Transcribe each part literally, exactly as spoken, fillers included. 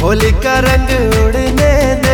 होली का रंग उड़ने दे।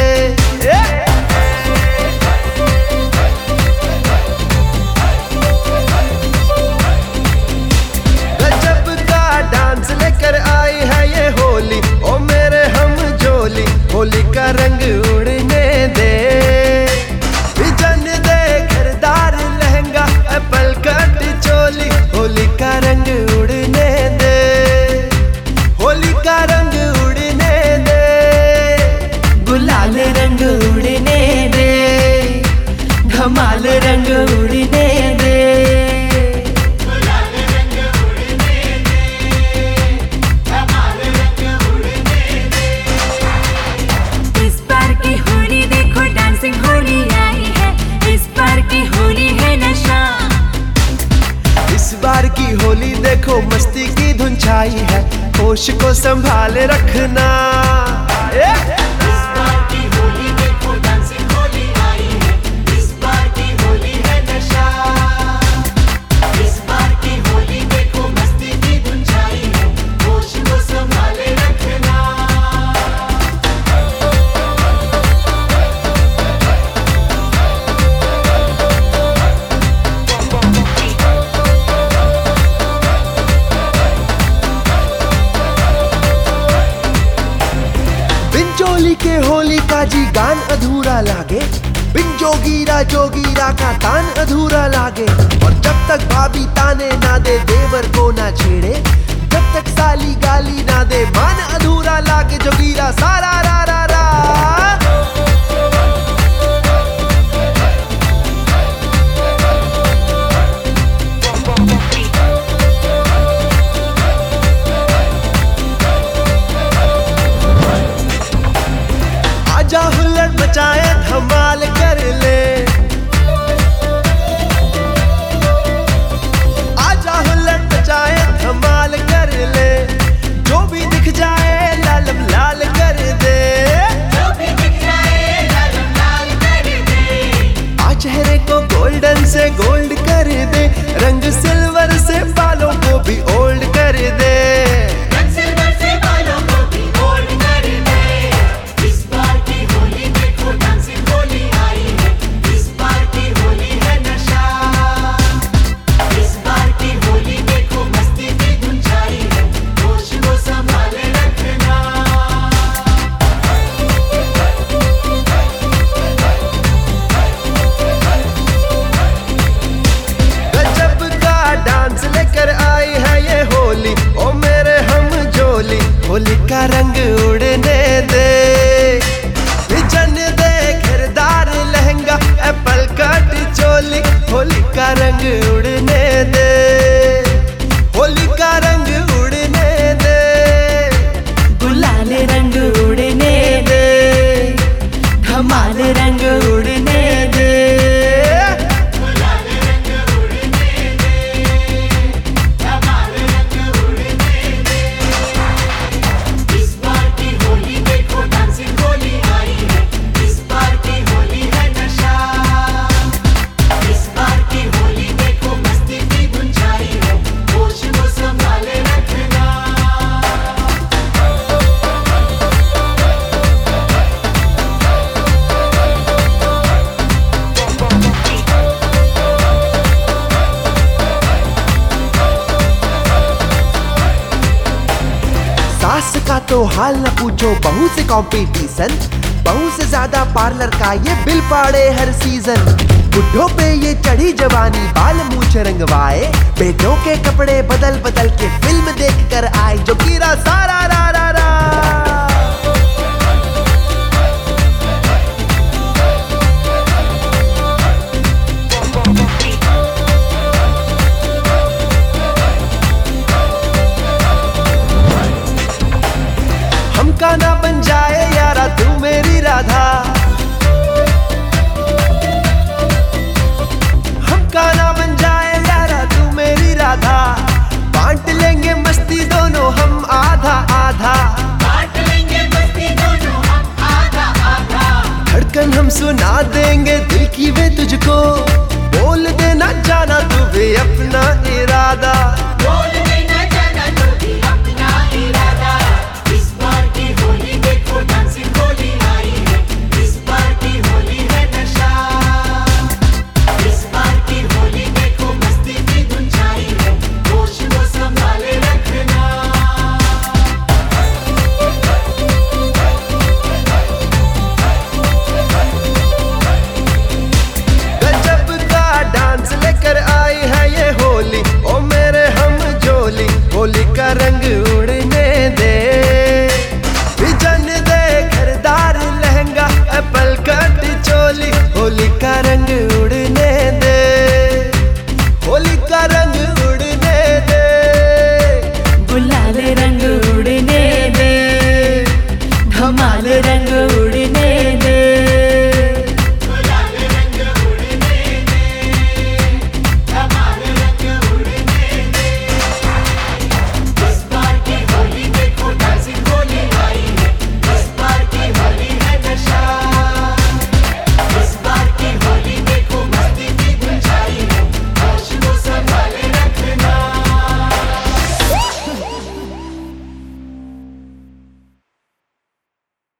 गजब का डांस लेकर आई है ये होली, ओ मेरे हम जोली, होली का रंग उड़ने दे। जन दे घरदार लहंगा एप्पल कट चोली, होली का रंग उड़ने दे, होली का रंग उड़ने दे, गुलाल रंग उड़ने दे, धमाल रंग उड़ने दे, गुलाल रंग उड़ने दे, धमाल रंग उड़ने दे। इस बार की होली देखो डांसिंग होली आई है, इस बार की होली है नशा। इस बार की होली देखो मस्ती की धुन छाई है, होश को संभाले रखना। इस बार की होली देखो डांसिंग होली आई है, इस बार की होली है नशा। इस बार की होली देखो मस्ती की धुन छाई है, होश को संभाले रखना। बिन के होली का जी गान अधूरा लागे, बिन जोगीरा जोगीरा का तान अधूरा लागे। और जब तक भाभी ताने ना दे देवर को ना छेड़े, जब तक साली गाली ना दे मान अधूरा लागे। जोगीरा सारा रा रा रा, आजा हुल्लड़ मचाए धमाल कर ले, आजा हुल्लड़ मचाए धमाल कर ले, जो भी दिख जाए लालम लाल कर दे, जो भी दिख जाए लालम लाल कर दे। आ चेहरे को गोल्डन से गोल्ड कर दे, रंग सिल्वर से बालों को भी ओल्ड कर दे, रंग सिल्वर से बालों को भी ओल्ड कर दे। इस बार की होली देखो डांसिंग होली आई है, इस बार की होली है नशा। इस बार की होली देखो मस्ती की धुन छाई है, होश को संभाले रखना। गजब का डांस लेकर आई है ये होली, ओ मेरे हम जोली, होली का रंग उड़ने दे। जन दे घरदार लहंगा एप्पल कट चोली, होली का रंग उड़ने दे, होली का रंग उड़ने दे, गुलाल रंग उड़ने दे, धमाल रंग उड़ने दे, गुलाल रंग उड़ने दे, धमाल रंग उड़ने दे। इस बार की होली देखो डांसिंग होली आई है, इस बार की होली है नशा। इस बार की होली देखो मस्ती की धुन छाई है, होश को संभाले रखना। सास का तो हाल न पूछो, बहू से कंपटीशन, बहू से ज्यादा पार्लर का ये बिल पाड़े हर सीजन। बुढ़ों पे ये चढ़ी जवानी, बाल मूछ रंगवाए, बेटों के कपड़े बदल बदल के फिल्म देख कर आए। जोगीरा सारा रा रा रा, हमका ना बन जाए यारा तू मेरी राधा, हमका ना बन जाए यारा तू मेरी राधा। बांट लेंगे मस्ती दोनों हम आधा आधा, बांट लेंगे मस्ती दोनों हम आधा आधा। धड़कन हम सुना देंगे दिल की वे तुझको, बोल देना जाना तू भी अपना इरादा। बोल देना जाना तू भी अपना इरादा। इस बार की होली होली का रंग उड़ने दे, होली का रंग उड़ने दे, गुलाल रंग उड़ने दे, धमाल